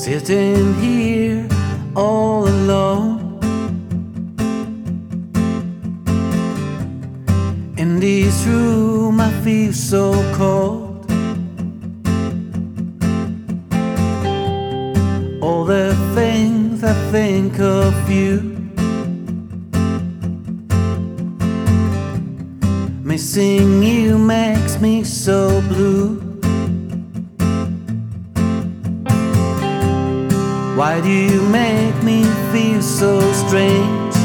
Sitting here all alone in this room, I feel so cold. All the things I think of you, missing you makes me so blue. Why do you make me feel so strange?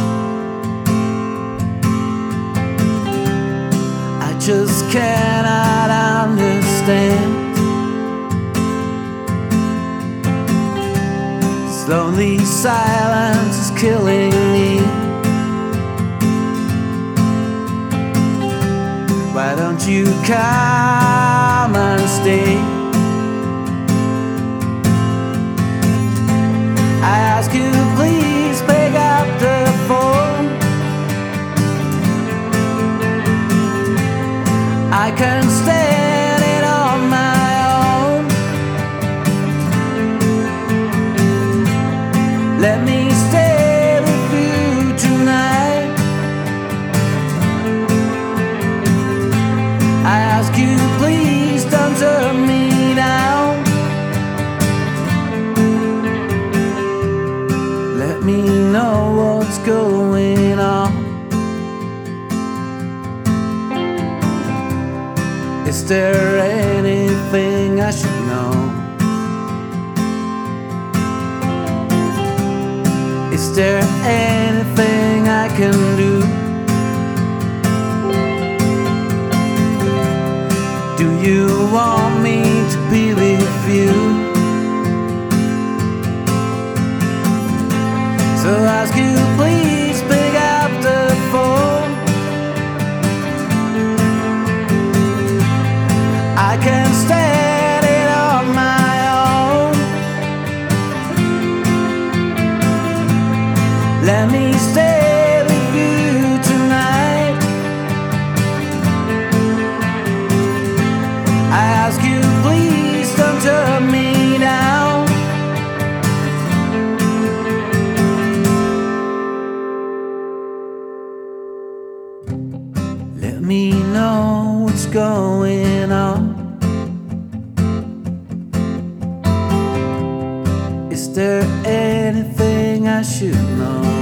I just cannot understand. This lonely silence is killing me. Why don't you come and stay? I ask you, please pick up the phone. I can stand it on my own. Let me stay with you tonight. I ask you, please don't turn me down. Let me know what's going on. Is there anything I should know? Is there anything I can do? Do you want me to be with you? So ask you, please pick up the phone. I can stand it on my own. Let me stay with you tonight. I ask you, please don't turn me down. Let me know what's going on. Is there anything I should know?